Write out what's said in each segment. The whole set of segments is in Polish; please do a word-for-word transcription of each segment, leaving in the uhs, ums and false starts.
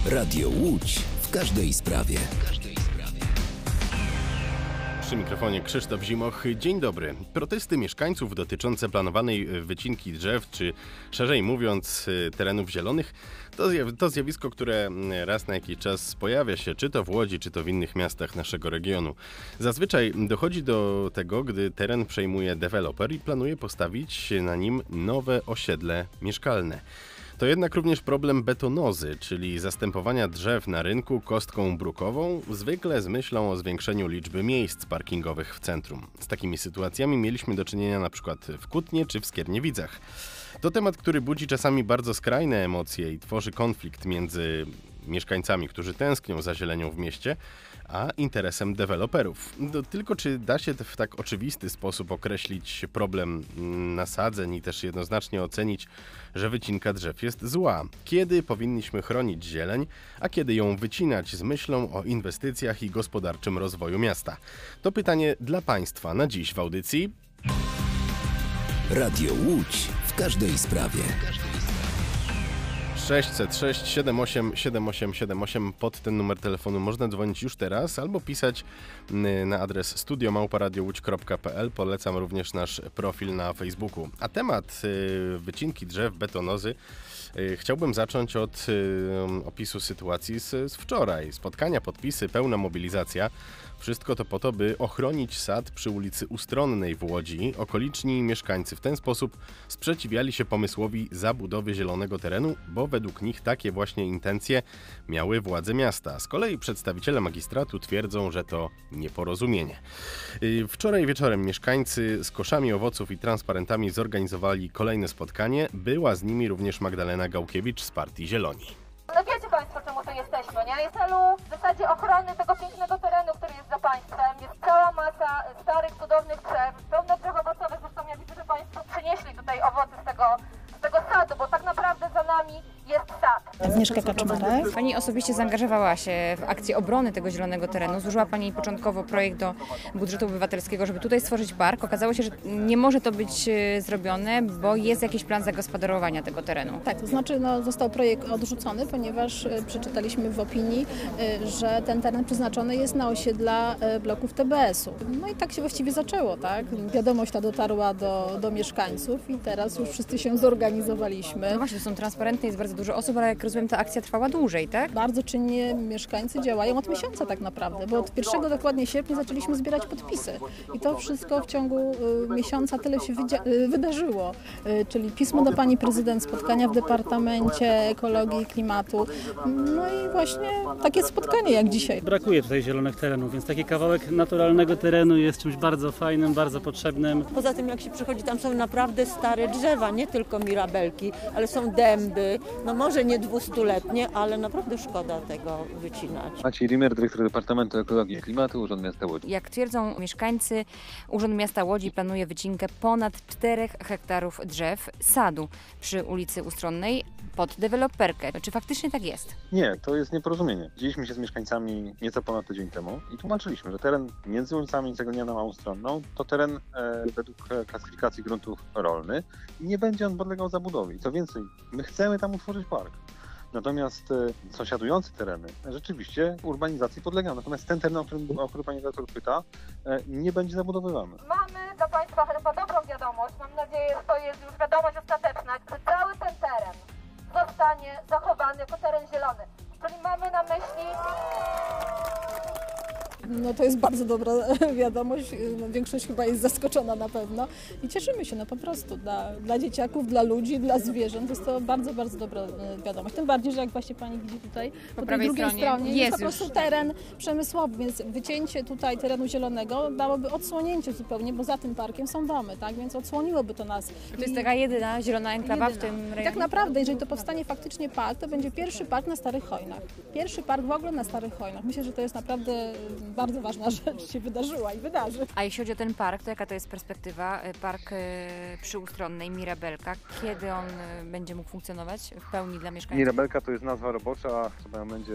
Radio Łódź w każdej sprawie. Przy mikrofonie Krzysztof Zimoch. Dzień dobry. Protesty mieszkańców dotyczące planowanej wycinki drzew, czy szerzej mówiąc terenów zielonych, to, zjaw- to zjawisko, które raz na jakiś czas pojawia się, czy to w Łodzi, czy to w innych miastach naszego regionu. Zazwyczaj dochodzi do tego, gdy teren przejmuje deweloper i planuje postawić na nim nowe osiedle mieszkalne. To jednak również problem betonozy, czyli zastępowania drzew na rynku kostką brukową, zwykle z myślą o zwiększeniu liczby miejsc parkingowych w centrum. Z takimi sytuacjami mieliśmy do czynienia na przykład w Kutnie czy w Skierniewidzach. To temat, który budzi czasami bardzo skrajne emocje i tworzy konflikt między mieszkańcami, którzy tęsknią za zielenią w mieście, a interesem deweloperów. No, tylko czy da się w tak oczywisty sposób określić problem nasadzeń i też jednoznacznie ocenić, że wycinka drzew jest zła? Kiedy powinniśmy chronić zieleń, a kiedy ją wycinać z myślą o inwestycjach i gospodarczym rozwoju miasta? To pytanie dla Państwa na dziś w audycji Radio Łódź w każdej sprawie. sześć zero sześć siedem osiem siedem osiem siedem osiem. Pod ten numer telefonu można dzwonić już teraz albo pisać na adres studio małpa radio łódź kropka p l. Polecam również nasz profil na Facebooku. A temat wycinki drzew, betonozy chciałbym zacząć od opisu sytuacji z, z wczoraj. Spotkania, podpisy, pełna mobilizacja. Wszystko to po to, by ochronić sad przy ulicy Ustronnej w Łodzi. Okoliczni mieszkańcy w ten sposób sprzeciwiali się pomysłowi zabudowy zielonego terenu, bo według nich takie właśnie intencje miały władze miasta. Z kolei przedstawiciele magistratu twierdzą, że to nieporozumienie. Wczoraj wieczorem mieszkańcy z koszami owoców i transparentami zorganizowali kolejne spotkanie. Była z nimi również Magdalena Gałkiewicz z Partii Zieloni. No wiecie Państwo, czemu tu jesteśmy, nie? Jest celu w zasadzie ochrony tego pięknego terenu, który jest za państwem. Jest cała masa starych, cudownych drzew, pełno drzew owocowych. Zresztą ja widzę, że Państwo przynieśli tutaj owoce z tego, z tego sadu, bo tak naprawdę za nami jest sad. Agnieszka Kaczmarek. Pani osobiście zaangażowała się w akcję obrony tego zielonego terenu. Złożyła Pani początkowo projekt do budżetu obywatelskiego, żeby tutaj stworzyć park. Okazało się, że nie może to być zrobione, bo jest jakiś plan zagospodarowania tego terenu. Tak, to znaczy no, został projekt odrzucony, ponieważ przeczytaliśmy w opinii, że ten teren przeznaczony jest na osiedla bloków T B S u. No i tak się właściwie zaczęło, tak? Wiadomość ta dotarła do, do mieszkańców i teraz już wszyscy się zorganizowaliśmy. No właśnie, to są transparentne, jest bardzo dużo osób, ale jak rozumiem, ta akcja trwała dłużej, tak? Bardzo czynnie mieszkańcy działają od miesiąca tak naprawdę, bo od pierwszego dokładnie sierpnia zaczęliśmy zbierać podpisy i to wszystko w ciągu y, miesiąca tyle się wydzia- y, wydarzyło, y, czyli pismo do pani prezydent, spotkania w Departamencie Ekologii i Klimatu, no i właśnie takie spotkanie jak dzisiaj. Brakuje tutaj zielonych terenów, więc taki kawałek naturalnego terenu jest czymś bardzo fajnym, bardzo potrzebnym. Poza tym jak się przychodzi, tam są naprawdę stare drzewa, nie tylko mirabelki, ale są dęby, no może nie dwustuletnie, ale naprawdę szkoda tego wycinać. Maciej Rimer, dyrektor Departamentu Ekologii i Klimatu, Urząd Miasta Łodzi. Jak twierdzą mieszkańcy, Urząd Miasta Łodzi planuje wycinkę ponad czterech hektarów drzew sadu przy ulicy Ustronnej pod deweloperkę. Czy faktycznie tak jest? Nie, to jest nieporozumienie. Widzieliśmy się z mieszkańcami nieco ponad tydzień temu i tłumaczyliśmy, że teren między ulicami Cegonianą a Ustronną to teren e, według klasyfikacji gruntów rolny i nie będzie on podlegał zabudowie. I co więcej, my chcemy tam utworzyć park. Natomiast e, sąsiadujące tereny rzeczywiście urbanizacji podlegają. Natomiast ten teren, o którym, o który pani redaktor pyta, e, nie będzie zabudowywany. Mamy dla Państwa chyba dobrą wiadomość, mam nadzieję, że to jest już wiadomość ostateczna, że cały ten teren zostanie zachowany jako teren zielony. Czyli mamy na myśli... No to jest bardzo dobra wiadomość, no, większość chyba jest zaskoczona na pewno i cieszymy się no po prostu dla, dla dzieciaków, dla ludzi, dla zwierząt, jest to bardzo, bardzo dobra wiadomość. Tym bardziej, że jak właśnie pani widzi tutaj, po, po tej drugiej stronie, stronie jest, jest po prostu teren przemysłowy, więc wycięcie tutaj terenu zielonego dałoby odsłonięcie zupełnie, bo za tym parkiem są domy, tak, więc odsłoniłoby to nas. To jest taka jedyna zielona enklawa jedyna. w tym rejonie? I tak naprawdę, jeżeli to powstanie faktycznie park, to będzie pierwszy park na Starych Chojnach. Pierwszy park w ogóle na Starych Chojnach. Myślę, że to jest naprawdę bardzo ważna rzecz się wydarzyła i wydarzy. A jeśli chodzi o ten park, to jaka to jest perspektywa? Park przy Ustronnej, Mirabelka. Kiedy on będzie mógł funkcjonować w pełni dla mieszkańców? Mirabelka to jest nazwa robocza, trzeba ją będzie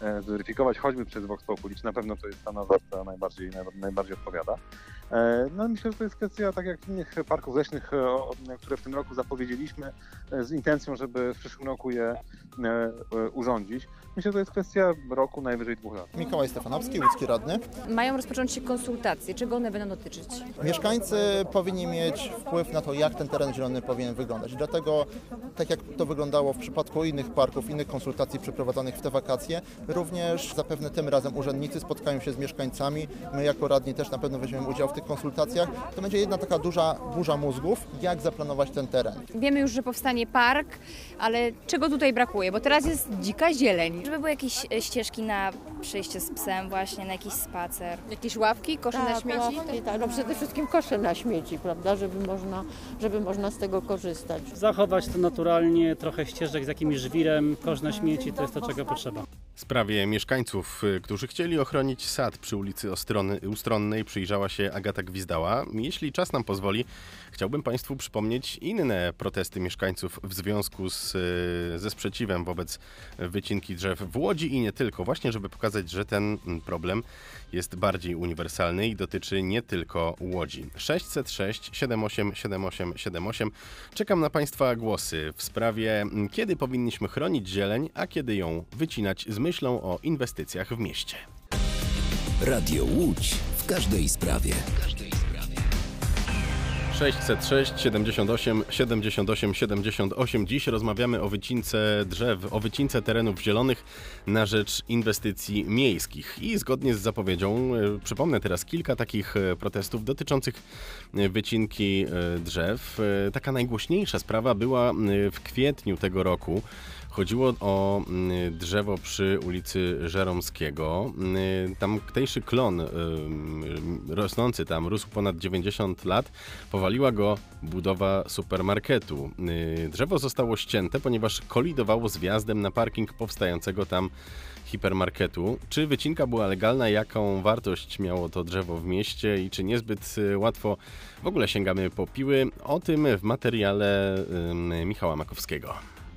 zweryfikować choćby przez Vox Populi, czy na pewno to jest ta nazwa, która najbardziej, najbardziej odpowiada. No myślę, że to jest kwestia, tak jak innych parków leśnych, które w tym roku zapowiedzieliśmy z intencją, żeby w przyszłym roku je urządzić. Myślę, że to jest kwestia roku, najwyżej dwóch lat. Mikołaj Stefanowski, łódzki radny. Mają rozpocząć się konsultacje. Czego one będą dotyczyć? Mieszkańcy powinni mieć wpływ na to, jak ten teren zielony powinien wyglądać. Dlatego, tak jak to wyglądało w przypadku innych parków, innych konsultacji przeprowadzanych w te wakacje, również zapewne tym razem urzędnicy spotkają się z mieszkańcami. My jako radni też na pewno weźmiemy udział w tych konsultacjach. To będzie jedna taka duża burza mózgów, jak zaplanować ten teren. Wiemy już, że powstanie park, ale czego tutaj brakuje? Bo teraz jest dzika zieleń. Żeby były jakieś ścieżki na przejście z psem właśnie, na jakiś spacer. Jakieś ławki, kosze tak, na śmieci? Ławki, tak, no przede wszystkim kosze na śmieci, prawda, żeby można, żeby można z tego korzystać. Zachować to naturalnie, trochę ścieżek z jakimś żwirem, kosz na śmieci, to jest to, czego potrzeba. W sprawie mieszkańców, którzy chcieli ochronić sad przy ulicy Ostrony, Ustronnej, przyjrzała się Agata Gwizdała. Jeśli czas nam pozwoli, chciałbym Państwu przypomnieć inne protesty mieszkańców w związku z, ze sprzeciwem wobec wycinki drzew w Łodzi i nie tylko. Właśnie, żeby pokazać, że ten problem jest bardziej uniwersalny i dotyczy nie tylko Łodzi. sześć zero sześć siedem osiem siedem osiem siedem osiem. Czekam na Państwa głosy w sprawie, kiedy powinniśmy chronić zieleń, a kiedy ją wycinać z myślą o inwestycjach w mieście. Radio Łódź w każdej sprawie. sześć zero sześć siedemdziesiąt osiem siedemdziesiąt osiem siedemdziesiąt osiem. Dziś rozmawiamy o wycince drzew, o wycince terenów zielonych na rzecz inwestycji miejskich. I zgodnie z zapowiedzią, przypomnę teraz kilka takich protestów dotyczących wycinki drzew. Taka najgłośniejsza sprawa była w kwietniu tego roku. Chodziło o drzewo przy ulicy Żeromskiego. Tamtejszy klon rosnący tam, rósł ponad dziewięćdziesiąt lat, powaliła go budowa supermarketu. Drzewo zostało ścięte, ponieważ kolidowało z wjazdem na parking powstającego tam hipermarketu. Czy wycinka była legalna, jaką wartość miało to drzewo w mieście i czy niezbyt łatwo w ogóle sięgamy po piły? O tym w materiale Michała Makowskiego.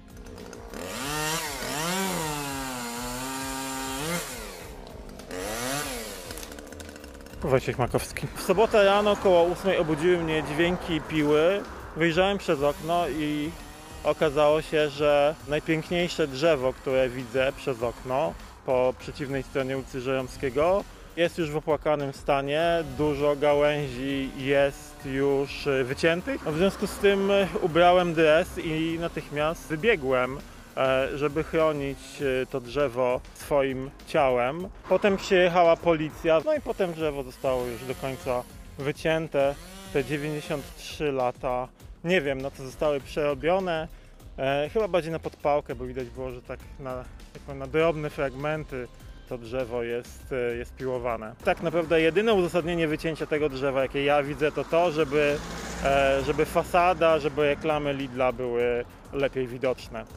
Wojciech Makowski. W sobotę rano około ósmej obudziły mnie dźwięki piły. Wyjrzałem przez okno i okazało się, że najpiękniejsze drzewo, które widzę przez okno po przeciwnej stronie ulicy Żeromskiego, jest już w opłakanym stanie. Dużo gałęzi jest już wyciętych. W związku z tym ubrałem dres i natychmiast wybiegłem, żeby chronić to drzewo swoim ciałem. Potem przyjechała policja, no i potem drzewo zostało już do końca wycięte. Te dziewięćdziesiąt trzy lata, nie wiem na co zostały przerobione, e, chyba bardziej na podpałkę, bo widać było, że tak na, jak na drobne fragmenty to drzewo jest, jest piłowane. Tak naprawdę jedyne uzasadnienie wycięcia tego drzewa, jakie ja widzę, to to, żeby, e, żeby fasada, żeby reklamy Lidla były lepiej widoczne.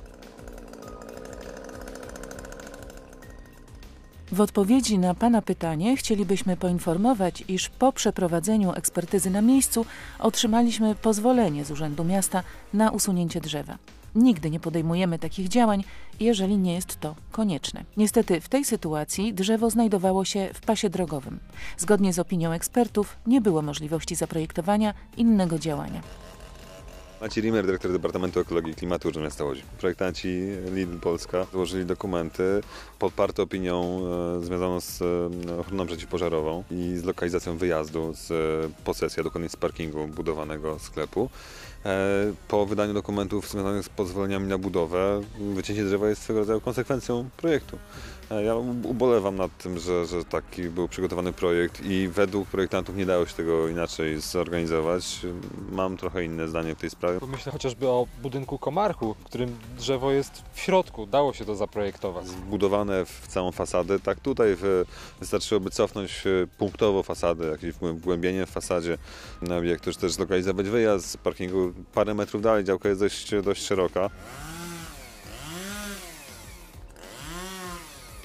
W odpowiedzi na Pana pytanie chcielibyśmy poinformować, iż po przeprowadzeniu ekspertyzy na miejscu otrzymaliśmy pozwolenie z Urzędu Miasta na usunięcie drzewa. Nigdy nie podejmujemy takich działań, jeżeli nie jest to konieczne. Niestety w tej sytuacji drzewo znajdowało się w pasie drogowym. Zgodnie z opinią ekspertów nie było możliwości zaprojektowania innego działania. Maciej Rimmer, dyrektor Departamentu Ekologii i Klimatu Urzędu Miasta Łodzi. Projektanci Lidl Polska złożyli dokumenty poparte opinią e, związaną z e, ochroną przeciwpożarową i z lokalizacją wyjazdu z e, posesji, a dokładnie z parkingu budowanego sklepu. E, po wydaniu dokumentów związanych z pozwoleniami na budowę, wycięcie drzewa jest swego rodzaju konsekwencją projektu. Ja ubolewam nad tym, że, że taki był przygotowany projekt i według projektantów nie dało się tego inaczej zorganizować. Mam trochę inne zdanie w tej sprawie. Myślę chociażby o budynku Komarchu, w którym drzewo jest w środku. Dało się to zaprojektować. Zbudowane w całą fasadę. Tak tutaj w, wystarczyłoby cofnąć punktowo fasadę, jakieś wgłębienie w fasadzie obiektu, czy też zlokalizować wyjazd z parkingu parę metrów dalej. Działka jest dość, dość szeroka.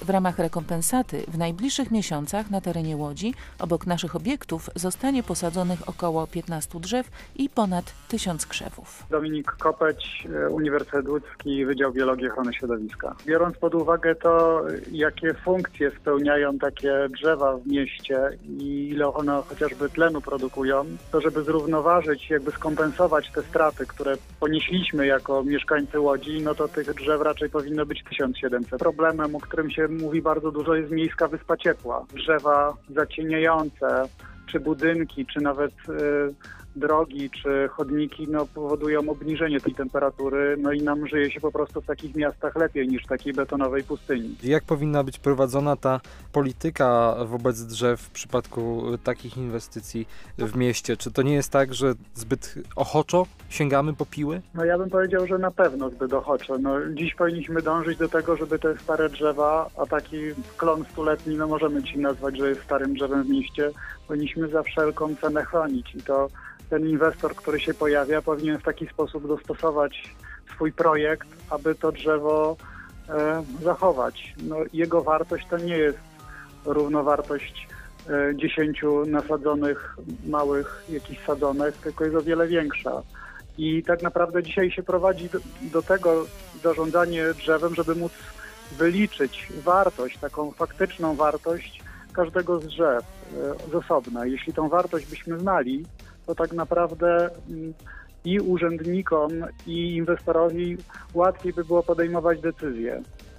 W ramach rekompensaty w najbliższych miesiącach na terenie Łodzi obok naszych obiektów zostanie posadzonych około piętnastu drzew i ponad tysiąc krzewów. Dominik Kopeć, Uniwersytet Łódzki, Wydział Biologii i Ochrony Środowiska. Biorąc pod uwagę to, jakie funkcje spełniają takie drzewa w mieście i ile one chociażby tlenu produkują, to żeby zrównoważyć, jakby skompensować te straty, które ponieśliśmy jako mieszkańcy Łodzi, no to tych drzew raczej powinno być tysiąc siedemset. Problemem, o którym się mówi bardzo dużo, jest miejska wyspa ciepła. Drzewa zacieniające, czy budynki, czy nawet y, drogi, czy chodniki no, powodują obniżenie tej temperatury, no i nam żyje się po prostu w takich miastach lepiej niż w takiej betonowej pustyni. Jak powinna być prowadzona ta polityka wobec drzew w przypadku takich inwestycji w mieście? Czy to nie jest tak, że zbyt ochoczo sięgamy po piły? No ja bym powiedział, że na pewno zbyt ochoczo. No, dziś powinniśmy dążyć do tego, żeby te stare drzewa, a taki klon stuletni, no możemy ci nazwać, że jest starym drzewem w mieście, powinniśmy za wszelką cenę chronić i to ten inwestor, który się pojawia, powinien w taki sposób dostosować swój projekt, aby to drzewo e, zachować. No, jego wartość to nie jest równowartość e, dziesięciu nasadzonych małych jakichś sadzonek, tylko jest o wiele większa. I tak naprawdę dzisiaj się prowadzi do, do tego zarządzanie drzewem, żeby móc wyliczyć wartość, taką faktyczną wartość każdego z drzew e, z osobna. Jeśli tą wartość byśmy znali, to tak naprawdę i urzędnikom, i inwestorowi łatwiej by było podejmować decyzje.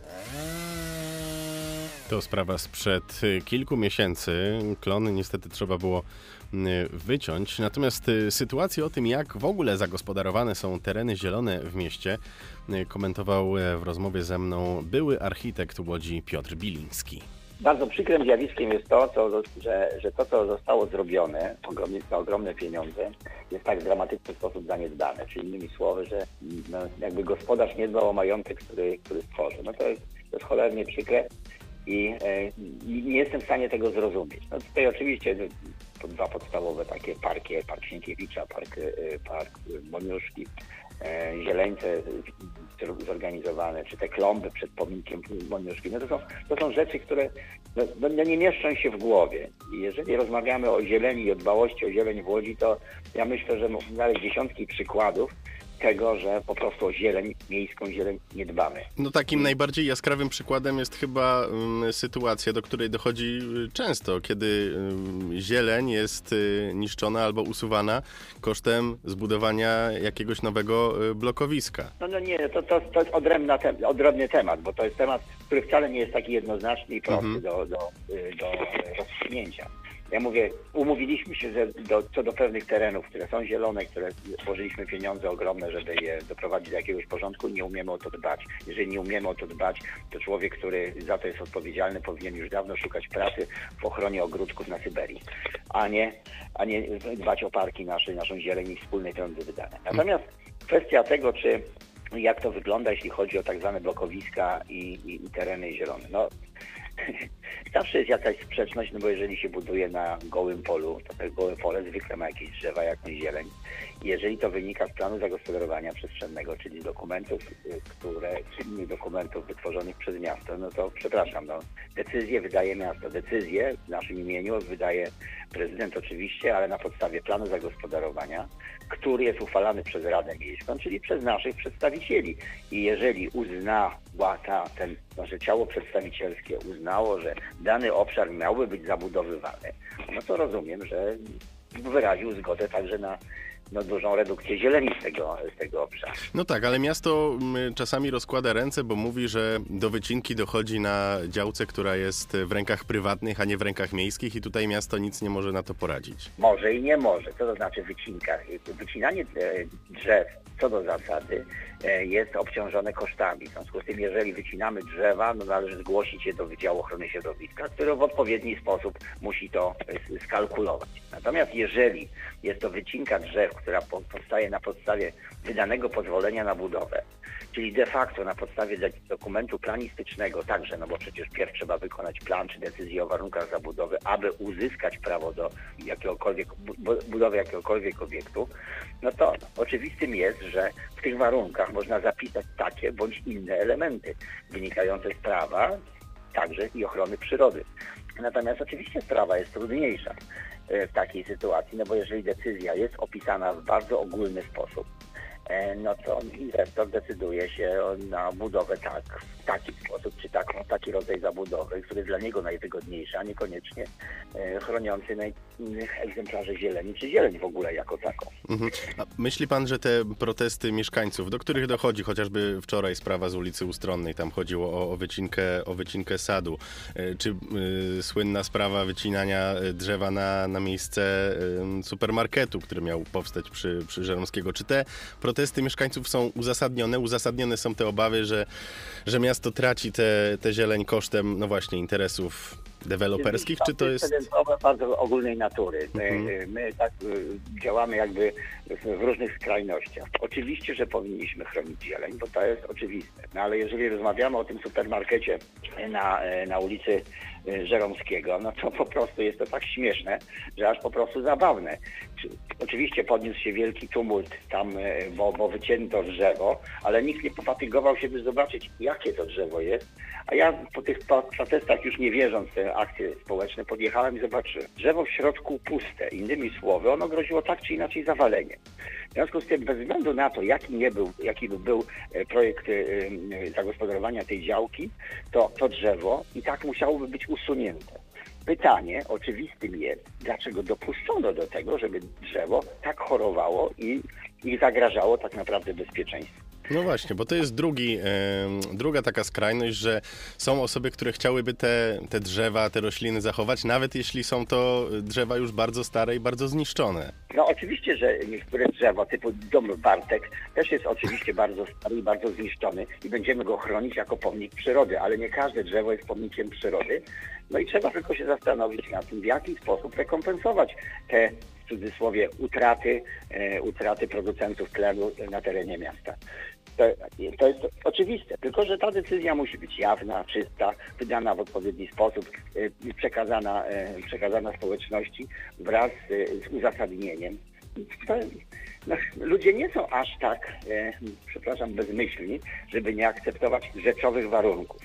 To sprawa sprzed kilku miesięcy. Klony niestety trzeba było wyciąć. Natomiast sytuację o tym, jak w ogóle zagospodarowane są tereny zielone w mieście, komentował w rozmowie ze mną były architekt Łodzi Piotr Biliński. Bardzo przykrym zjawiskiem jest to, co, że, że to, co zostało zrobione ogromnie, za ogromne pieniądze, jest tak w dramatyczny sposób zaniedbane. Czyli innymi słowy, że no, jakby gospodarz nie dbał o majątek, który, który stworzył. No to jest, to jest cholernie przykre i e, nie jestem w stanie tego zrozumieć. No tutaj oczywiście to dwa podstawowe takie parki, Park Sienkiewicza, Park, park Moniuszki, e, Zieleńce zorganizowane, czy te klomby przed pomnikiem Moniuszki. No to są, to są rzeczy, które no, no nie mieszczą się w głowie. I jeżeli rozmawiamy o zieleni i o dbałości o zieleń w Łodzi, to ja myślę, że można znaleźć dziesiątki przykładów tego, że po prostu o zieleń, miejską zieleń nie dbamy. No takim najbardziej jaskrawym przykładem jest chyba um, sytuacja, do której dochodzi często, kiedy um, zieleń jest y, niszczona albo usuwana kosztem zbudowania jakiegoś nowego y, blokowiska. No, no nie, to, to, to jest odrębna te, odrębny temat, bo to jest temat, który wcale nie jest taki jednoznaczny i prosty mhm. do, do, do rozstrzygnięcia. Ja mówię, umówiliśmy się, że do, co do pewnych terenów, które są zielone, które włożyliśmy pieniądze ogromne, żeby je doprowadzić do jakiegoś porządku, nie umiemy o to dbać. Jeżeli nie umiemy o to dbać, to człowiek, który za to jest odpowiedzialny, powinien już dawno szukać pracy w ochronie ogródków na Syberii, a nie, a nie dbać o parki nasze, naszą zieleń i wspólnej trendy wydane. Natomiast kwestia tego, czy jak to wygląda, jeśli chodzi o tak zwane blokowiska i, i, i tereny zielone. No, zawsze jest jakaś sprzeczność, no bo jeżeli się buduje na gołym polu, to to gołe pole zwykle ma jakieś drzewa, jakąś zieleń. I jeżeli to wynika z planu zagospodarowania przestrzennego, czyli dokumentów, które, czy innych dokumentów wytworzonych przez miasto, no to przepraszam, no, decyzję wydaje miasto. Decyzję w naszym imieniu wydaje prezydent oczywiście, ale na podstawie planu zagospodarowania, który jest uchwalany przez Radę Miejską, czyli przez naszych przedstawicieli. I jeżeli uznała ta, ten, nasze ciało przedstawicielskie uznało, że dany obszar miałby być zabudowywany, no to rozumiem, że wyraził zgodę także na no, dużą redukcję zieleni z tego, z tego obszaru. No tak, ale miasto czasami rozkłada ręce, bo mówi, że do wycinki dochodzi na działce, która jest w rękach prywatnych, a nie w rękach miejskich i tutaj miasto nic nie może na to poradzić. Może i nie może. Co to znaczy wycinka? Wycinanie drzew co do zasady jest obciążone kosztami. W związku z tym, jeżeli wycinamy drzewa, no należy zgłosić je do Wydziału Ochrony Środowiska, który w odpowiedni sposób musi to skalkulować. Natomiast jeżeli jest to wycinka drzew, która powstaje na podstawie wydanego pozwolenia na budowę, czyli de facto na podstawie dokumentu planistycznego także, no bo przecież pierw trzeba wykonać plan czy decyzję o warunkach zabudowy, aby uzyskać prawo do jakiegokolwiek, budowy jakiegokolwiek obiektu, no to oczywistym jest, że w tych warunkach można zapisać takie bądź inne elementy wynikające z prawa, także i ochrony przyrody. Natomiast oczywiście sprawa jest trudniejsza w takiej sytuacji, no bo jeżeli decyzja jest opisana w bardzo ogólny sposób, no to inwestor decyduje się na budowę tak, w taki sposób, czy taką, taki rodzaj zabudowy, który jest dla niego najwygodniejszy, a niekoniecznie chroniący egzemplarze zieleni, czy zieleń w ogóle jako taką. Mhm. A myśli pan, że te protesty mieszkańców, do których dochodzi, chociażby wczoraj sprawa z ulicy Ustronnej, tam chodziło o, o, wycinkę, o wycinkę sadu, czy y, słynna sprawa wycinania drzewa na, na miejsce y, supermarketu, który miał powstać przy, przy Żeromskiego, czy te protesty mieszkańców są uzasadnione? Uzasadnione są te obawy, że, że miasto traci tę te, te zieleń kosztem, no właśnie, interesów deweloperskich, czy to jest... To jest bardzo ogólnej natury. My, mhm. my tak działamy jakby w różnych skrajnościach. Oczywiście, że powinniśmy chronić zieleń, bo to jest oczywiste. No ale jeżeli rozmawiamy o tym supermarkecie na, na ulicy Żeromskiego, no to po prostu jest to tak śmieszne, że aż po prostu zabawne. Oczywiście podniósł się wielki tumult tam, bo, bo wycięto drzewo, ale nikt nie pofatygował się, by zobaczyć, jakie to drzewo jest. A ja po tych protestach, już nie wierząc w te akcje społeczne, podjechałem i zobaczyłem. Drzewo w środku puste. Innymi słowy, ono groziło tak czy inaczej zawaleniem. W związku z tym, bez względu na to, jaki nie był, jaki by był projekt zagospodarowania tej działki, to to drzewo i tak musiałoby być usunięte. Pytanie oczywistym jest, dlaczego dopuszczono do tego, żeby drzewo tak chorowało i, i zagrażało tak naprawdę bezpieczeństwu. No właśnie, bo to jest drugi, e, druga taka skrajność, że są osoby, które chciałyby te, te drzewa, te rośliny zachować, nawet jeśli są to drzewa już bardzo stare i bardzo zniszczone. No oczywiście, że niektóre drzewo typu dom Bartek też jest oczywiście bardzo stary i bardzo zniszczony i będziemy go chronić jako pomnik przyrody, ale nie każde drzewo jest pomnikiem przyrody. No i trzeba tylko się zastanowić nad tym, w jaki sposób rekompensować te, w cudzysłowie, utraty, e, utraty producentów tlenu na terenie miasta. To, to jest oczywiste, tylko że ta decyzja musi być jawna, czysta, wydana w odpowiedni sposób, e, przekazana, e, przekazana społeczności wraz z, z uzasadnieniem. To, no, ludzie nie są aż tak, e, przepraszam, bezmyślni, żeby nie akceptować rzeczowych warunków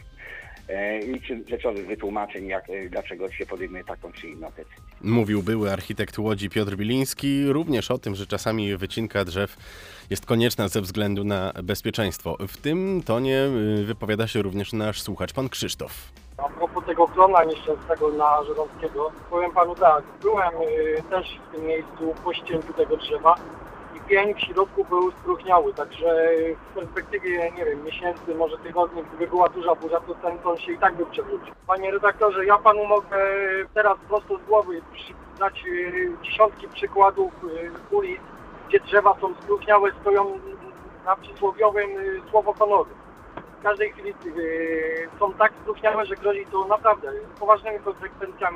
i czy rzeczowych wytłumaczeń, jak, dlaczego się podejmuje taką czy inną decyzję. Mówił były architekt Łodzi Piotr Biliński również o tym, że czasami wycinka drzew jest konieczna ze względu na bezpieczeństwo. W tym tonie wypowiada się również nasz słuchacz, pan Krzysztof. A propos tego klona nieszczęsnego na Żeromskiego, powiem panu tak, byłem y, też w tym miejscu po ścięciu tego drzewa i pień w środku był spróchniały, także w perspektywie, nie wiem, miesięcy, może tygodni, gdyby była duża burza, to ten ton się i tak by przewrócił. Panie redaktorze, ja panu mogę teraz prosto z głowy dać y, dziesiątki przykładów y, ulic, gdzie drzewa są spróchniałe, stoją na przysłowiowym y, słowo honoru. W każdej chwili yy, są tak spróchniałe, że grozi to naprawdę poważnymi konsekwencjami.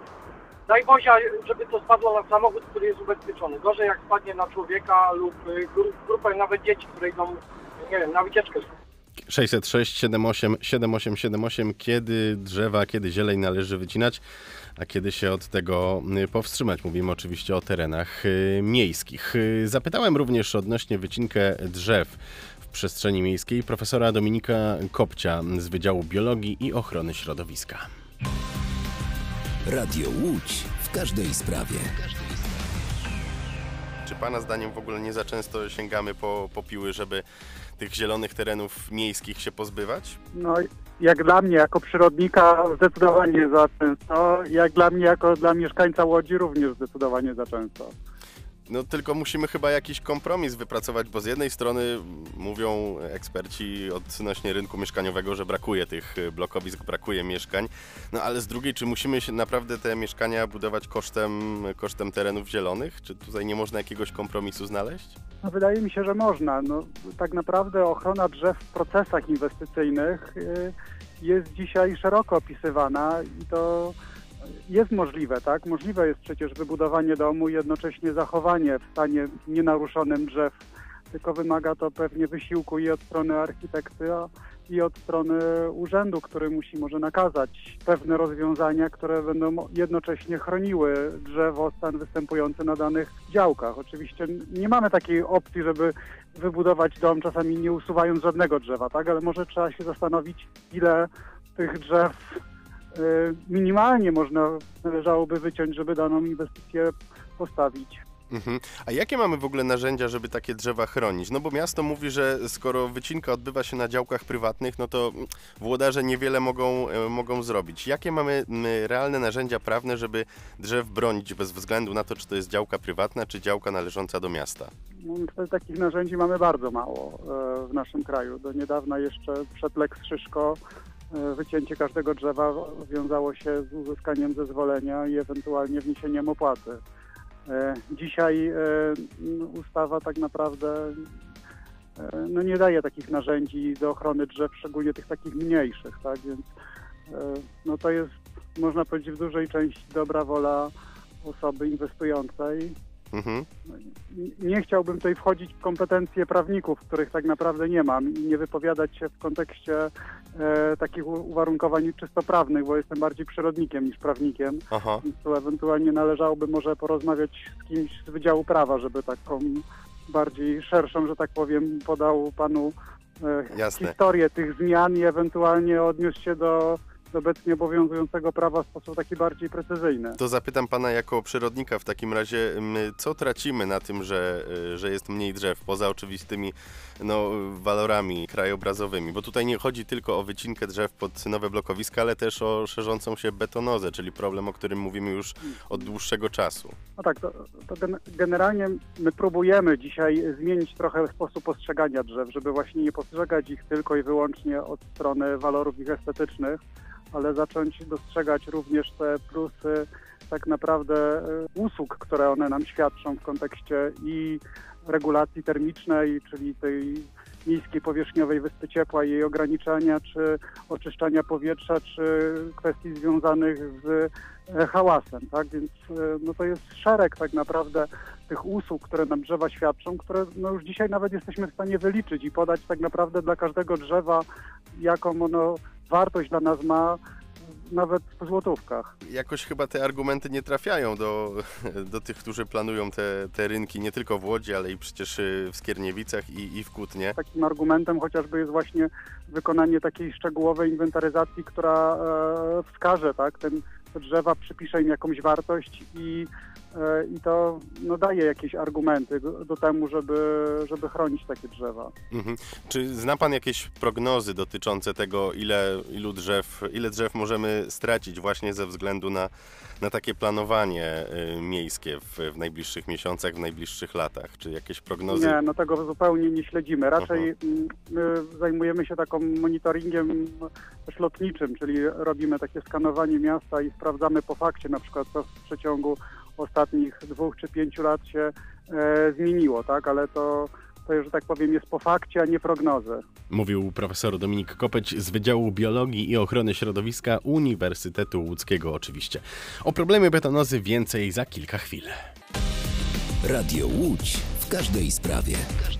Daj Boże, żeby to spadło na samochód, który jest ubezpieczony. Gorzej jak spadnie na człowieka lub yy, grupę nawet dzieci, które idą, nie wiem, na wycieczkę. sześćset sześć siedem osiem siedem osiem siedem osiem. Kiedy drzewa, kiedy zieleń należy wycinać, a kiedy się od tego powstrzymać? Mówimy oczywiście o terenach miejskich. Zapytałem również odnośnie wycinkę drzew w przestrzeni miejskiej profesora Dominika Kopcia z Wydziału Biologii i Ochrony Środowiska. Radio Łódź w każdej sprawie. Czy pana zdaniem w ogóle nie za często sięgamy po, po piły, żeby tych zielonych terenów miejskich się pozbywać? No, jak dla mnie, jako przyrodnika, zdecydowanie za często. Jak dla mnie, jako dla mieszkańca Łodzi, również zdecydowanie za często. No tylko musimy chyba jakiś kompromis wypracować, bo z jednej strony mówią eksperci odnośnie rynku mieszkaniowego, że brakuje tych blokowisk, brakuje mieszkań, no ale z drugiej, czy musimy się naprawdę te mieszkania budować kosztem, kosztem terenów zielonych? Czy tutaj nie można jakiegoś kompromisu znaleźć? No, wydaje mi się, że można. No, tak naprawdę ochrona drzew w procesach inwestycyjnych jest dzisiaj szeroko opisywana i to jest możliwe, tak? Możliwe jest przecież wybudowanie domu i jednocześnie zachowanie w stanie nienaruszonym drzew, tylko wymaga to pewnie wysiłku i od strony architekta, i od strony urzędu, który musi może nakazać pewne rozwiązania, które będą jednocześnie chroniły drzewo, stan występujący na danych działkach. Oczywiście nie mamy takiej opcji, żeby wybudować dom czasami nie usuwając żadnego drzewa, tak? Ale może trzeba się zastanowić, ile tych drzew minimalnie można, należałoby wyciąć, żeby daną inwestycję postawić. Mhm. A jakie mamy w ogóle narzędzia, żeby takie drzewa chronić? No bo miasto mówi, że skoro wycinka odbywa się na działkach prywatnych, no to włodarze niewiele mogą, mogą zrobić. Jakie mamy realne narzędzia prawne, żeby drzew bronić bez względu na to, czy to jest działka prywatna, czy działka należąca do miasta? No, takich narzędzi mamy bardzo mało w naszym kraju. Do niedawna jeszcze przed Lex Szyszko wycięcie każdego drzewa wiązało się z uzyskaniem zezwolenia i ewentualnie wniesieniem opłaty. Dzisiaj ustawa tak naprawdę no nie daje takich narzędzi do ochrony drzew, szczególnie tych takich mniejszych, tak? Więc no to jest, można powiedzieć, w dużej części dobra wola osoby inwestującej. Mhm. Nie chciałbym tutaj wchodzić w kompetencje prawników, których tak naprawdę nie mam i nie wypowiadać się w kontekście e, takich uwarunkowań czysto prawnych, bo jestem bardziej przyrodnikiem niż prawnikiem. Aha. Więc tu ewentualnie należałoby może porozmawiać z kimś z Wydziału Prawa, żeby taką bardziej szerszą, że tak powiem, podał panu e, historię tych zmian i ewentualnie odniósł się do obecnie obowiązującego prawa w sposób taki bardziej precyzyjny. To zapytam pana jako przyrodnika w takim razie, co tracimy na tym, że, że jest mniej drzew, poza oczywistymi no, walorami krajobrazowymi, bo tutaj nie chodzi tylko o wycinkę drzew pod nowe blokowiska, ale też o szerzącą się betonozę, czyli problem, o którym mówimy już od dłuższego czasu. No tak, to, to generalnie my próbujemy dzisiaj zmienić trochę sposób postrzegania drzew, żeby właśnie nie postrzegać ich tylko i wyłącznie od strony walorów ich estetycznych, ale zacząć dostrzegać również te plusy tak naprawdę usług, które one nam świadczą w kontekście i regulacji termicznej, czyli tej miejskiej powierzchniowej wyspy ciepła i jej ograniczania, czy oczyszczania powietrza, czy kwestii związanych z hałasem, tak? Więc no to jest szereg tak naprawdę tych usług, które nam drzewa świadczą, które no już dzisiaj nawet jesteśmy w stanie wyliczyć i podać tak naprawdę dla każdego drzewa, jaką ono wartość dla nas ma, nawet w złotówkach. Jakoś chyba te argumenty nie trafiają do, do tych, którzy planują te, te rynki nie tylko w Łodzi, ale i przecież w Skierniewicach i, i w Kutnie. Takim argumentem chociażby jest właśnie wykonanie takiej szczegółowej inwentaryzacji, która e, wskaże, tak, ten, te drzewa, przypisze im jakąś wartość i i to no, daje jakieś argumenty do, do temu, żeby, żeby chronić takie drzewa. Mhm. Czy zna pan jakieś prognozy dotyczące tego, ile, ilu drzew, ile drzew możemy stracić właśnie ze względu na, na takie planowanie y, miejskie w, w najbliższych miesiącach, w najbliższych latach? Czy jakieś prognozy? Nie, no tego zupełnie nie śledzimy. Raczej uh-huh. my zajmujemy się taką monitoringiem też lotniczym, czyli robimy takie skanowanie miasta i sprawdzamy po fakcie, na przykład co w przeciągu ostatnich dwóch czy pięciu lat się e, zmieniło, tak? Ale to, to, że tak powiem, jest po fakcie, a nie prognozy. Mówił profesor Dominik Kopeć z Wydziału Biologii i Ochrony Środowiska Uniwersytetu Łódzkiego oczywiście. O problemie betonozy więcej za kilka chwil. Radio Łódź w każdej sprawie.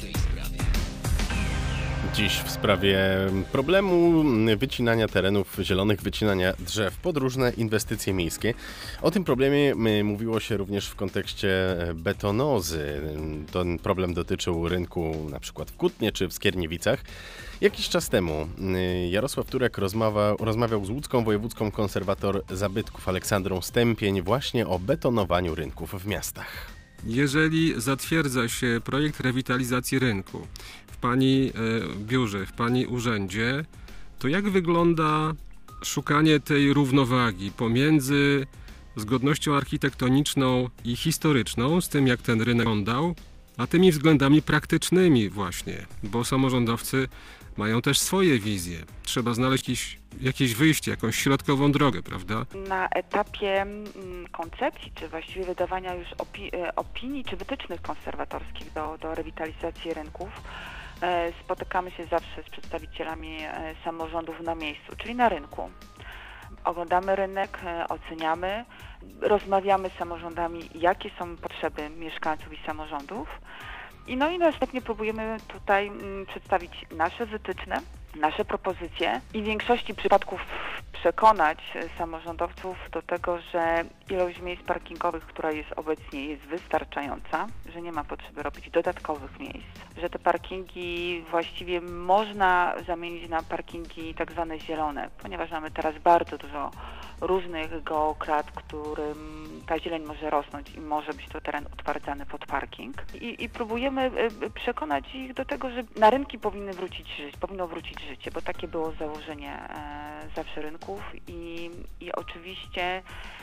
Dziś w sprawie problemu wycinania terenów zielonych, wycinania drzew pod różne inwestycje miejskie. O tym problemie mówiło się również w kontekście betonozy. Ten problem dotyczył rynku na przykład w Kutnie czy w Skierniewicach. Jakiś czas temu Jarosław Turek rozmawiał, rozmawiał z łódzką wojewódzką konserwator zabytków Aleksandrą Stępień właśnie o betonowaniu rynków w miastach. Jeżeli zatwierdza się projekt rewitalizacji rynku w Pani biurze, w Pani urzędzie, to jak wygląda szukanie tej równowagi pomiędzy zgodnością architektoniczną i historyczną z tym, jak ten rynek wyglądał, a tymi względami praktycznymi właśnie, bo samorządowcy mają też swoje wizje. Trzeba znaleźć jakieś, jakieś wyjście, jakąś środkową drogę, prawda? Na etapie koncepcji, czy właściwie wydawania już opi- opinii, czy wytycznych konserwatorskich do, do rewitalizacji rynków, spotykamy się zawsze z przedstawicielami samorządów na miejscu, czyli na rynku. Oglądamy rynek, oceniamy, rozmawiamy z samorządami, jakie są potrzeby mieszkańców i samorządów. I no i następnie próbujemy tutaj przedstawić nasze wytyczne, nasze propozycje i w większości przypadków przekonać samorządowców do tego, że ilość miejsc parkingowych, która jest obecnie, jest wystarczająca, że nie ma potrzeby robić dodatkowych miejsc, że te parkingi właściwie można zamienić na parkingi tak zwane zielone, ponieważ mamy teraz bardzo dużo różnych geokrat, którym ta zieleń może rosnąć i może być to teren utwardzany pod parking. I, i próbujemy przekonać ich do tego, że na rynki powinny wrócić, powinno wrócić życie, bo takie było założenie e, zawsze rynków i, i oczywiście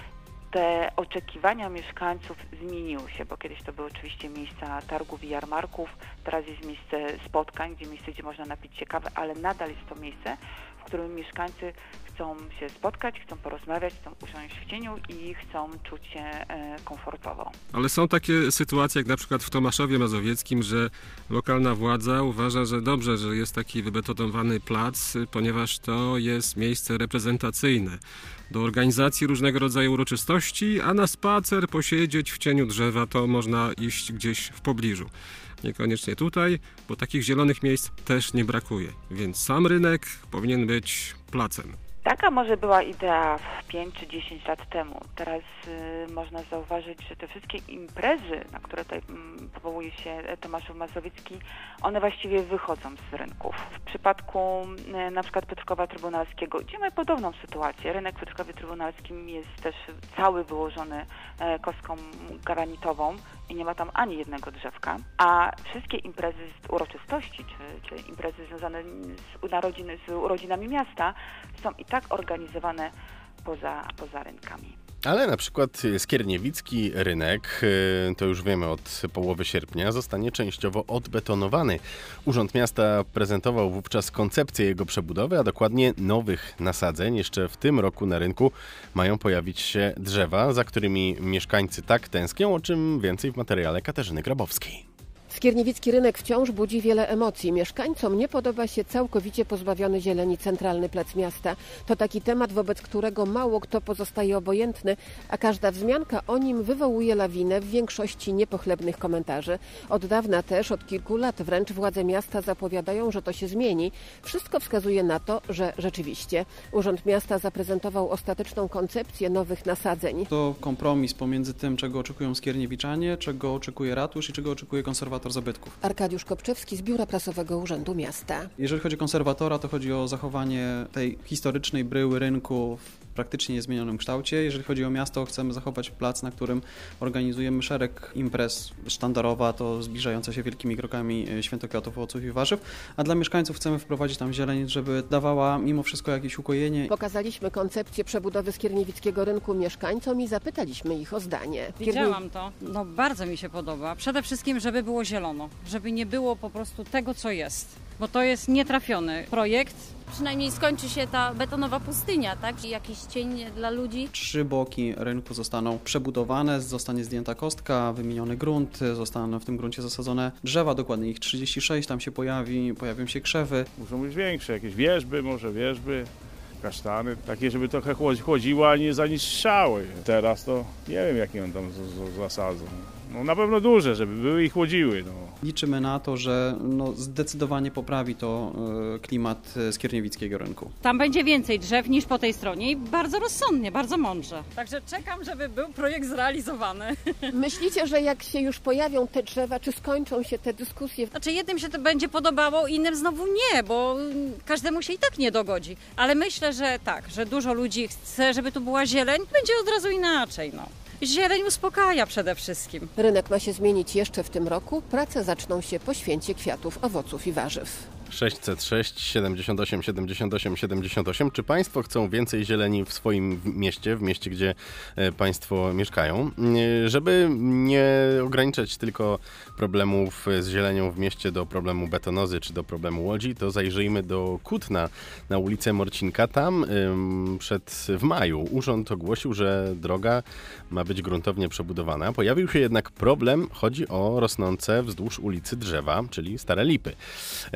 te oczekiwania mieszkańców zmieniły się, bo kiedyś to były oczywiście miejsca targów i jarmarków, teraz jest miejsce spotkań, gdzie miejsce, gdzie można napić się kawy, ale nadal jest to miejsce, w którym mieszkańcy chcą się spotkać, chcą porozmawiać, chcą usiąść w cieniu i chcą czuć się e, komfortowo. Ale są takie sytuacje, jak na przykład w Tomaszowie Mazowieckim, że lokalna władza uważa, że dobrze, że jest taki wybetonowany plac, ponieważ to jest miejsce reprezentacyjne do organizacji różnego rodzaju uroczystości, a na spacer, posiedzieć w cieniu drzewa to można iść gdzieś w pobliżu. Niekoniecznie tutaj, bo takich zielonych miejsc też nie brakuje, więc sam rynek powinien być placem. Taka może była idea pięć czy dziesięć lat temu. Teraz y, można zauważyć, że te wszystkie imprezy, na które tutaj y, powołuje się Tomaszów Mazowiecki, one właściwie wychodzą z rynków. W przypadku y, na przykład Piotrkowa Trybunalskiego, gdzie mamy podobną sytuację. Rynek w Piotrkowie Trybunalskim jest też cały wyłożony y, kostką granitową i nie ma tam ani jednego drzewka, a wszystkie imprezy z uroczystości, czy, czy imprezy związane z, narodziny, z urodzinami miasta są i tak organizowane poza, poza rynkami. Ale na przykład skierniewicki rynek, to już wiemy od połowy sierpnia, zostanie częściowo odbetonowany. Urząd Miasta prezentował wówczas koncepcję jego przebudowy, a dokładnie nowych nasadzeń. Jeszcze w tym roku na rynku mają pojawić się drzewa, za którymi mieszkańcy tak tęsknią, o czym więcej w materiale Katarzyny Grabowskiej. Skierniewicki rynek wciąż budzi wiele emocji. Mieszkańcom nie podoba się całkowicie pozbawiony zieleni centralny plac miasta. To taki temat, wobec którego mało kto pozostaje obojętny, a każda wzmianka o nim wywołuje lawinę w większości niepochlebnych komentarzy. Od dawna też, od kilku lat wręcz władze miasta zapowiadają, że to się zmieni. Wszystko wskazuje na to, że rzeczywiście Urząd Miasta zaprezentował ostateczną koncepcję nowych nasadzeń. To kompromis pomiędzy tym, czego oczekują skierniewiczanie, czego oczekuje ratusz i czego oczekuje konserwator zabytków. Arkadiusz Kopczewski z Biura Prasowego Urzędu Miasta. Jeżeli chodzi o konserwatora, to chodzi o zachowanie tej historycznej bryły rynku w praktycznie niezmienionym kształcie. Jeżeli chodzi o miasto, chcemy zachować plac, na którym organizujemy szereg imprez. Sztandarowa to zbliżająca się wielkimi krokami Święto Kwiatów, Owoców i Warzyw, a dla mieszkańców chcemy wprowadzić tam zieleń, żeby dawała mimo wszystko jakieś ukojenie. Pokazaliśmy koncepcję przebudowy skierniewickiego rynku mieszkańcom i zapytaliśmy ich o zdanie. Widziałam to. No bardzo mi się podoba. Przede wszystkim, żeby było zielono, żeby nie było po prostu tego, co jest, bo to jest nietrafiony projekt. Przynajmniej skończy się ta betonowa pustynia, tak? I jakiś cień dla ludzi. Trzy boki rynku zostaną przebudowane, zostanie zdjęta kostka, wymieniony grunt, zostaną w tym gruncie zasadzone drzewa, dokładnie ich trzydzieści sześć, tam się pojawi, pojawią się krzewy. Muszą być większe, jakieś wierzby, może wierzby, kasztany, takie, żeby trochę chłodziły, a nie zanieczyszczały. Teraz to nie wiem, jakie on tam zasadzą. No na pewno duże, żeby były i chłodziły. No. Liczymy na to, że no, zdecydowanie poprawi to y, klimat skierniewickiego rynku. Tam będzie więcej drzew niż po tej stronie i bardzo rozsądnie, bardzo mądrze. Także czekam, żeby był projekt zrealizowany. Myślicie, że jak się już pojawią te drzewa, czy skończą się te dyskusje? Znaczy jednym się to będzie podobało, innym znowu nie, bo każdemu się i tak nie dogodzi. Ale myślę, że tak, że dużo ludzi chce, żeby tu była zieleń, będzie od razu inaczej, no. Zieleń uspokaja przede wszystkim. Rynek ma się zmienić jeszcze w tym roku. Prace zaczną się po święcie kwiatów, owoców i warzyw. sześćset sześć siedemdziesiąt osiem siedemdziesiąt osiem siedemdziesiąt osiem. Czy Państwo chcą więcej zieleni w swoim mieście, w mieście, gdzie Państwo mieszkają? Żeby nie ograniczać tylko problemów z zielenią w mieście do problemu betonozy czy do problemu Łodzi, to zajrzyjmy do Kutna na ulicę Morcinka. Tam przed, w maju urząd ogłosił, że droga ma być gruntownie przebudowana. Pojawił się jednak problem, chodzi o rosnące wzdłuż ulicy drzewa, czyli stare lipy. Najpierw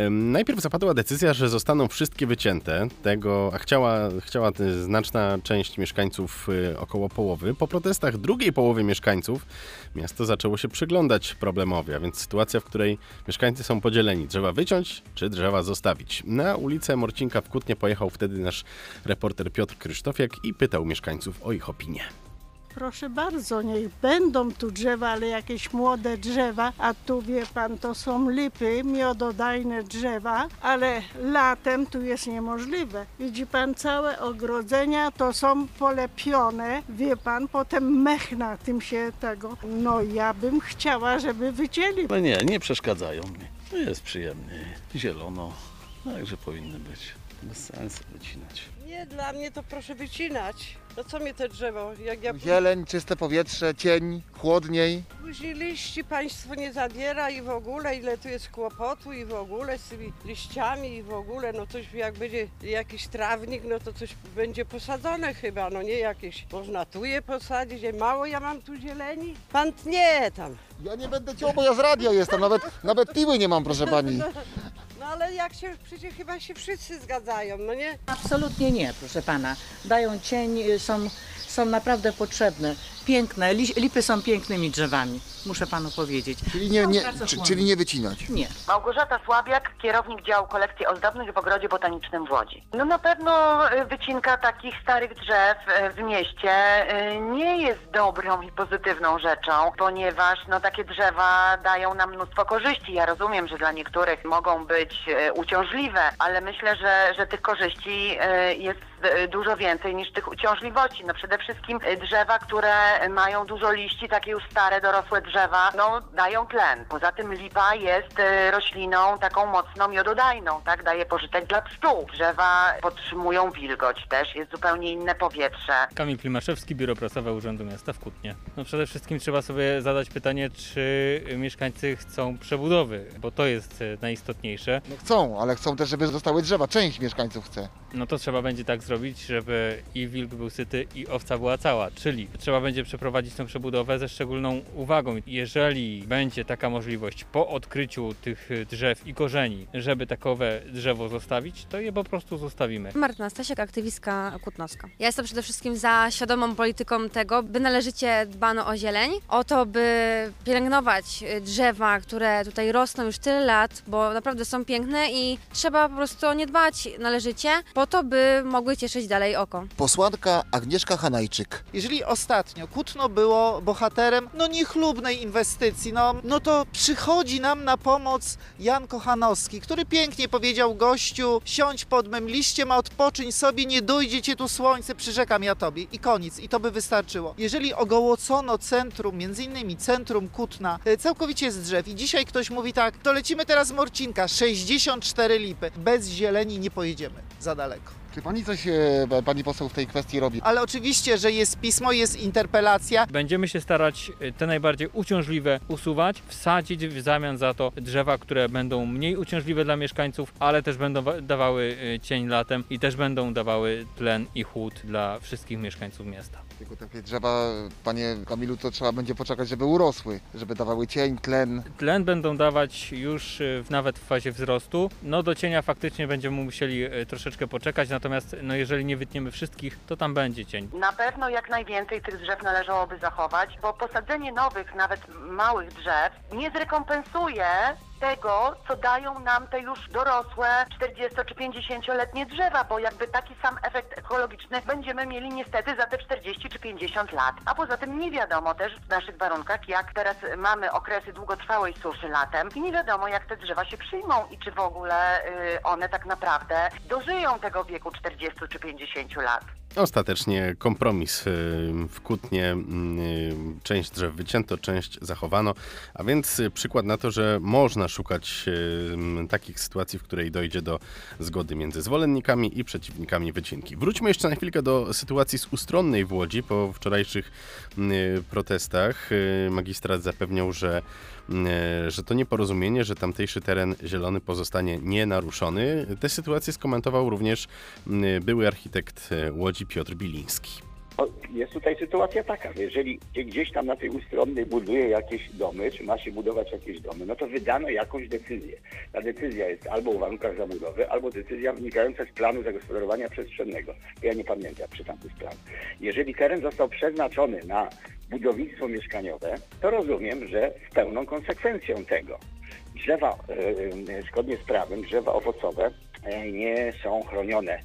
najpierw zapadła decyzja, że zostaną wszystkie wycięte, tego, a chciała, chciała znaczna część mieszkańców, około połowy. Po protestach drugiej połowy mieszkańców miasto zaczęło się przyglądać problemowi, a więc sytuacja, w której mieszkańcy są podzieleni. Drzewa wyciąć, czy drzewa zostawić? Na ulicę Morcinka w Kutnie pojechał wtedy nasz reporter Piotr Krzysztofiak i pytał mieszkańców o ich opinię. Proszę bardzo, niech będą tu drzewa, ale jakieś młode drzewa, a tu wie pan, to są lipy, miododajne drzewa, ale latem tu jest niemożliwe. Widzi pan, całe ogrodzenia to są polepione, wie pan, potem mech na tym się tego. No ja bym chciała, żeby wycięli. No nie, nie przeszkadzają mi. No jest przyjemnie, zielono, także powinny być. Bez sensu wycinać. Nie, dla mnie to proszę wycinać. No co mnie te drzewo? Jak ja... Zieleń, czyste powietrze, cień, chłodniej. Później liści państwo nie zabiera i w ogóle ile tu jest kłopotu i w ogóle z tymi liściami i w ogóle, no coś jak będzie jakiś trawnik, no to coś będzie posadzone chyba, no nie jakieś, można tu je posadzić, mało ja mam tu zieleni. Pan tnie tam. Ja nie będę ciął, bo ja z radia jestem, nawet, nawet piły nie mam, proszę pani. No ale jak się, przecież chyba się wszyscy zgadzają, no nie? Absolutnie nie, proszę pana. Dają cień, są, są naprawdę potrzebne. Piękne, lipy są pięknymi drzewami, muszę panu powiedzieć. Czyli nie, nie, czyli nie wycinać? Nie. Małgorzata Słabiak, kierownik działu kolekcji ozdobnych w Ogrodzie Botanicznym w Łodzi. No na pewno wycinka takich starych drzew w mieście nie jest dobrą i pozytywną rzeczą, ponieważ no takie drzewa dają nam mnóstwo korzyści. Ja rozumiem, że dla niektórych mogą być uciążliwe, ale myślę, że, że tych korzyści jest dużo więcej niż tych uciążliwości. No przede wszystkim drzewa, które mają dużo liści, takie już stare, dorosłe drzewa, no dają tlen. Poza tym lipa jest rośliną taką mocno miododajną, tak? Daje pożytek dla pszczół. Drzewa podtrzymują wilgoć też, jest zupełnie inne powietrze. Kamil Klimaszewski, Biuro Prasowe Urzędu Miasta w Kutnie. No przede wszystkim trzeba sobie zadać pytanie, czy mieszkańcy chcą przebudowy, bo to jest najistotniejsze. No chcą, ale chcą też, żeby zostały drzewa. Część mieszkańców chce. No to trzeba będzie tak zrobić, żeby i wilk był syty, i owca była cała, czyli trzeba będzie przeprowadzić tę przebudowę ze szczególną uwagą. Jeżeli będzie taka możliwość po odkryciu tych drzew i korzeni, żeby takowe drzewo zostawić, to je po prostu zostawimy. Martyna Stasiak, aktywistka kutnowska. Ja jestem przede wszystkim za świadomą polityką tego, by należycie dbano o zieleń, o to, by pielęgnować drzewa, które tutaj rosną już tyle lat, bo naprawdę są piękne i trzeba po prostu o nie dbać należycie, po to, by mogły cieszyć dalej oko. Posłanka Agnieszka Hanajczyk. Jeżeli ostatnio Kutno było bohaterem no niechlubnej inwestycji, no, no to przychodzi nam na pomoc Jan Kochanowski, który pięknie powiedział: gościu, siądź pod mym liściem, a odpoczyń sobie, nie dojdzie cię tu słońce, przyrzekam ja tobie. I koniec, i to by wystarczyło. Jeżeli ogołocono centrum, między innymi centrum Kutna, całkowicie z drzew i dzisiaj ktoś mówi tak, to lecimy teraz z Morcinka, sześćdziesiąt cztery lipy, bez zieleni nie pojedziemy za daleko. Czy pani coś, pani poseł, w tej kwestii robi? Ale oczywiście, że jest pismo, jest interpelacja. Będziemy się starać te najbardziej uciążliwe usuwać, wsadzić w zamian za to drzewa, które będą mniej uciążliwe dla mieszkańców, ale też będą dawały cień latem i też będą dawały tlen i chłód dla wszystkich mieszkańców miasta. Tylko takie drzewa, panie Kamilu, to trzeba będzie poczekać, żeby urosły, żeby dawały cień, tlen. Tlen będą dawać już w, nawet w fazie wzrostu. No do cienia faktycznie będziemy musieli troszeczkę poczekać, natomiast no jeżeli nie wytniemy wszystkich, to tam będzie cień. Na pewno jak najwięcej tych drzew należałoby zachować, bo posadzenie nowych, nawet małych drzew nie zrekompensuje tego, co dają nam te już dorosłe czterdziesto czy pięćdziesięcioletnie drzewa, bo jakby taki sam efekt ekologiczny będziemy mieli niestety za te czterdzieści czy pięćdziesiąt lat. A poza tym nie wiadomo też w naszych warunkach, jak teraz mamy okresy długotrwałej suszy latem i nie wiadomo, jak te drzewa się przyjmą i czy w ogóle y, one tak naprawdę dożyją tego wieku czterdziestu czy pięćdziesięciu lat. Ostatecznie kompromis w Kutnie. Część drzew wycięto, część zachowano, a więc przykład na to, że można szukać takich sytuacji, w której dojdzie do zgody między zwolennikami i przeciwnikami wycinki. Wróćmy jeszcze na chwilkę do sytuacji z Ustronnej w Łodzi. Po wczorajszych protestach magistrat zapewniał, że że to nieporozumienie, że tamtejszy teren zielony pozostanie nienaruszony. Tę sytuację skomentował również były architekt Łodzi Piotr Biliński. Jest tutaj sytuacja taka, że jeżeli gdzieś tam na tej ustronnej buduje jakieś domy, czy ma się budować jakieś domy, no to wydano jakąś decyzję. Ta decyzja jest albo o warunkach zabudowy, albo decyzja wynikająca z planu zagospodarowania przestrzennego. Ja nie pamiętam, czy tam jest plan. Jeżeli teren został przeznaczony na budownictwo mieszkaniowe, to rozumiem, że z pełną konsekwencją tego drzewa, e, zgodnie z prawem, drzewa owocowe e, nie są chronione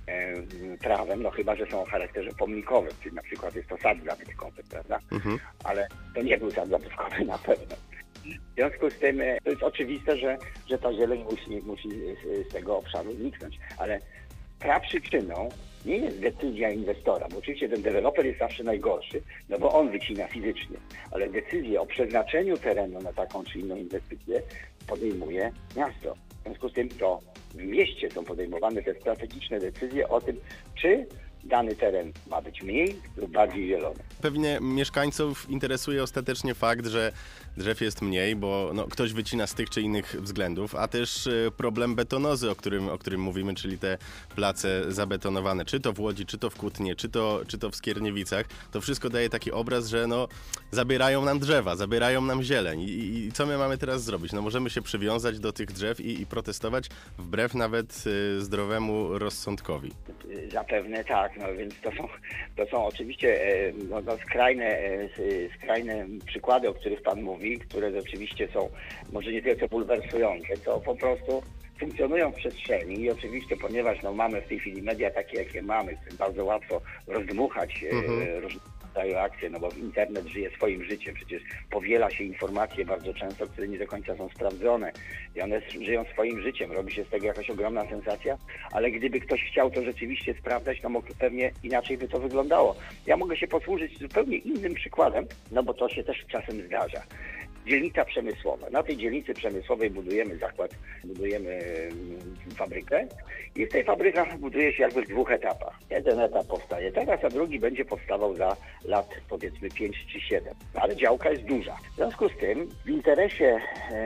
prawem, no chyba, że są o charakterze pomnikowym, czyli na przykład jest to sad zabytkowy, prawda? Mhm. Ale to nie był sad zabytkowy na pewno. W związku z tym to jest oczywiste, że, że ta zieleń musi, musi z tego obszaru zniknąć, ale praprzyczyną nie jest decyzja inwestora, bo oczywiście ten deweloper jest zawsze najgorszy, no bo on wycina fizycznie, ale decyzję o przeznaczeniu terenu na taką czy inną inwestycję podejmuje miasto. W związku z tym to w mieście są podejmowane te strategiczne decyzje o tym, czy dany teren ma być mniej lub bardziej zielony. Pewnie mieszkańców interesuje ostatecznie fakt, że drzew jest mniej, bo no, ktoś wycina z tych czy innych względów, a też problem betonozy, o którym, o którym mówimy, czyli te place zabetonowane, czy to w Łodzi, czy to w Kutnie, czy to, czy to w Skierniewicach. To wszystko daje taki obraz, że no, zabierają nam drzewa, zabierają nam zieleń. I, i co my mamy teraz zrobić? No, możemy się przywiązać do tych drzew i, i protestować wbrew nawet y, zdrowemu rozsądkowi. Zapewne tak, no więc to są, to są oczywiście e, no, no, skrajne, e, skrajne przykłady, o których Pan mówi, które rzeczywiście są może nie tyle co bulwersujące, to po prostu funkcjonują w przestrzeni i oczywiście, ponieważ no, mamy w tej chwili media takie, jakie mamy, jest bardzo łatwo rozdmuchać mhm. e, różne rodzaje akcje, no bo internet żyje swoim życiem, przecież powiela się informacje bardzo często, które nie do końca są sprawdzone i one żyją swoim życiem, robi się z tego jakaś ogromna sensacja, ale gdyby ktoś chciał to rzeczywiście sprawdzać, no pewnie inaczej by to wyglądało. Ja mogę się posłużyć zupełnie innym przykładem, no bo to się też czasem zdarza. Dzielnica przemysłowa. Na tej dzielnicy przemysłowej budujemy zakład, budujemy fabrykę i w tej fabrykach buduje się jakby w dwóch etapach. Jeden etap powstaje teraz, a drugi będzie powstawał za lat powiedzmy pięć czy siedem. Ale działka jest duża. W związku z tym w interesie,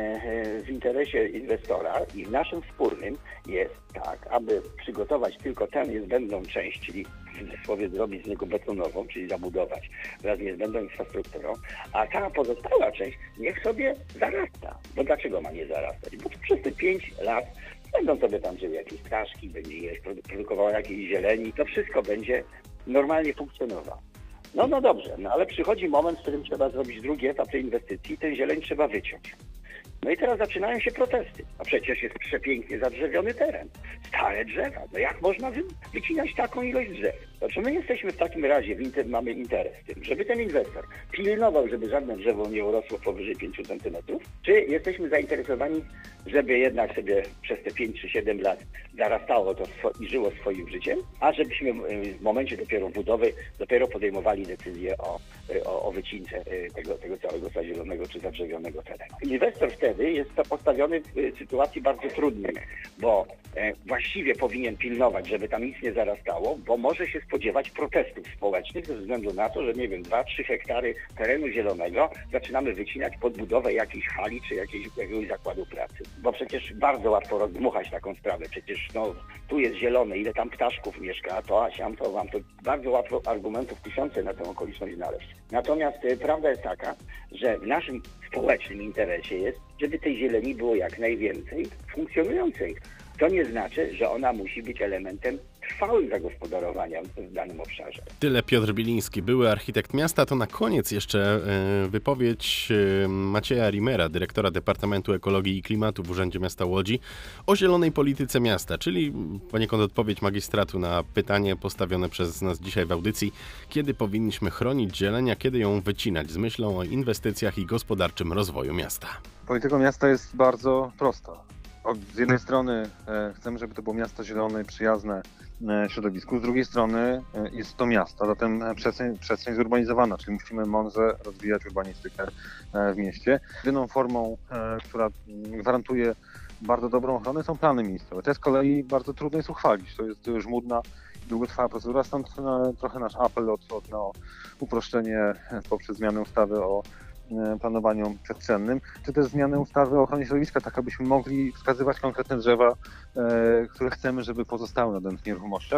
w interesie inwestora i w naszym wspólnym jest tak, aby przygotować tylko tę niezbędną część, czyli w cudzysłowie zrobić z niego betonową, czyli zabudować wraz z niezbędną infrastrukturą, a ta pozostała część niech sobie zarasta. Bo dlaczego ma nie zarastać? Bo przez te pięć lat będą sobie tam żyły jakieś ptaszki, będzie jeść, produkowało jakieś zieleni, to wszystko będzie normalnie funkcjonowało. No, no dobrze, no ale przychodzi moment, w którym trzeba zrobić drugi etap tej inwestycji i tę zieleń trzeba wyciąć. No i teraz zaczynają się protesty. A przecież jest przepięknie zadrzewiony teren. Stare drzewa. No jak można wy, wycinać taką ilość drzew? Znaczy my jesteśmy w takim razie, w inter, mamy interes w tym, żeby ten inwestor pilnował, żeby żadne drzewo nie urosło powyżej pięciu centymetrów, czy jesteśmy zainteresowani, żeby jednak sobie przez te pięć czy siedem lat zarastało to i żyło swoim życiem, a żebyśmy w momencie dopiero budowy dopiero podejmowali decyzję o, o, o wycince tego, tego całego zazielonego czy zadrzewionego terenu. Inwestor wtedy jest postawiony w sytuacji bardzo trudnej, bo właściwie powinien pilnować, żeby tam nic nie zarastało, bo może się spodziewać protestów społecznych ze względu na to, że nie wiem, dwa trzy hektary terenu zielonego zaczynamy wycinać pod budowę jakiejś hali czy jakiejś, jakiegoś zakładu pracy. Bo przecież bardzo łatwo rozdmuchać taką sprawę. Przecież no, tu jest zielone, ile tam ptaszków mieszka, a to, a siam, to wam. To bardzo łatwo argumentów tysiące na tę okoliczność znaleźć. Natomiast y, prawda jest taka, że w naszym społecznym interesie jest, żeby tej zieleni było jak najwięcej funkcjonującej. To nie znaczy, że ona musi być elementem trwałym zagospodarowania w danym obszarze. Tyle Piotr Biliński, były architekt miasta. To na koniec jeszcze wypowiedź Macieja Rimera, dyrektora Departamentu Ekologii i Klimatu w Urzędzie Miasta Łodzi o zielonej polityce miasta, czyli poniekąd odpowiedź magistratu na pytanie postawione przez nas dzisiaj w audycji, kiedy powinniśmy chronić zieleń, a kiedy ją wycinać, z myślą o inwestycjach i gospodarczym rozwoju miasta. Polityka miasta jest bardzo prosta. Z jednej strony chcemy, żeby to było miasto zielone, przyjazne środowisku, z drugiej strony jest to miasto, zatem przestrzeń, przestrzeń zurbanizowana, czyli musimy mądrze rozwijać urbanistykę w mieście. Jedyną formą, która gwarantuje bardzo dobrą ochronę, są plany miejscowe. Te z kolei bardzo trudno jest uchwalić, to jest żmudna, długotrwała procedura, stąd trochę nasz apel od, od, o uproszczenie poprzez zmianę ustawy o planowaniu przestrzennym, czy też zmianę ustawy o ochronie środowiska, tak abyśmy mogli wskazywać konkretne drzewa, e, które chcemy, żeby pozostały na danych nieruchomościach.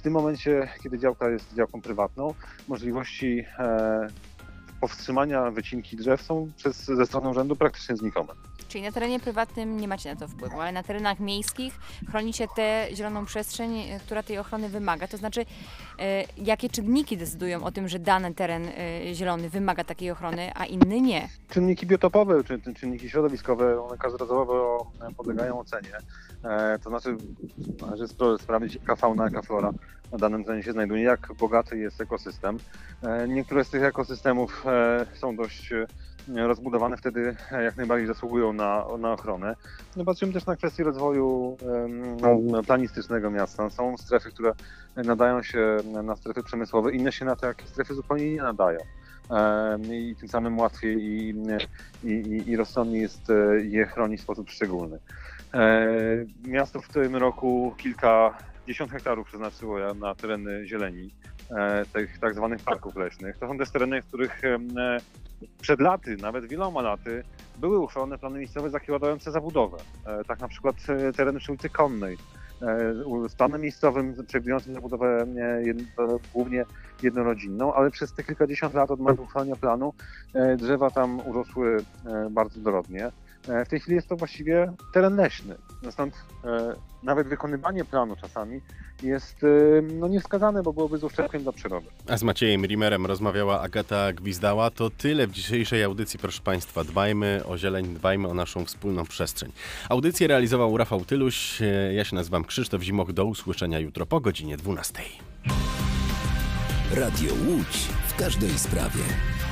tym momencie, kiedy działka jest działką prywatną, możliwości e, powstrzymania wycinki drzew są przez, ze strony urzędu praktycznie znikome. Czyli na terenie prywatnym nie macie na to wpływu, ale na terenach miejskich chronicie tę zieloną przestrzeń, która tej ochrony wymaga. To znaczy, e, jakie czynniki decydują o tym, że dany teren e, zielony wymaga takiej ochrony, a inny nie? Czynniki biotopowe, czy czynniki środowiskowe, one każdorazowo podlegają ocenie. E, to znaczy, należy sprawdzić, jaka fauna, jaka flora na danym terenie się znajduje, jak bogaty jest ekosystem. E, niektóre z tych ekosystemów e, są dość rozbudowane, wtedy jak najbardziej zasługują na, na ochronę. No, patrzymy też na kwestię rozwoju no, planistycznego miasta. Są strefy, które nadają się na strefy przemysłowe, inne się na takie strefy zupełnie nie nadają. I tym samym łatwiej i, i, i rozsądniej jest je chronić w sposób szczególny. Miasto w tym roku kilkadziesiąt hektarów przeznaczyło na tereny zieleni, tych tak zwanych parków leśnych. To są też tereny, w których przed laty, nawet wieloma laty, były uchwalone plany miejscowe zakładające zabudowę. Tak na przykład teren przy ulicy Konnej z planem miejscowym przewidującym zabudowę jedno, głównie jednorodzinną, ale przez te kilkadziesiąt lat od momentu uchwalenia planu drzewa tam urosły bardzo dorodnie. W tej chwili jest to właściwie teren leśny. Stąd e, nawet wykonywanie planu czasami jest e, no, niewskazane, bo byłoby z uszczerbkiem dla przyrody. A z Maciejem Rimerem rozmawiała Agata Gwizdała. To tyle w dzisiejszej audycji, proszę Państwa. Dbajmy o zieleń, dbajmy o naszą wspólną przestrzeń. Audycję realizował Rafał Tyluś. Ja się nazywam Krzysztof Zimoch. Do usłyszenia jutro po godzinie dwunastej. Radio Łódź w każdej sprawie.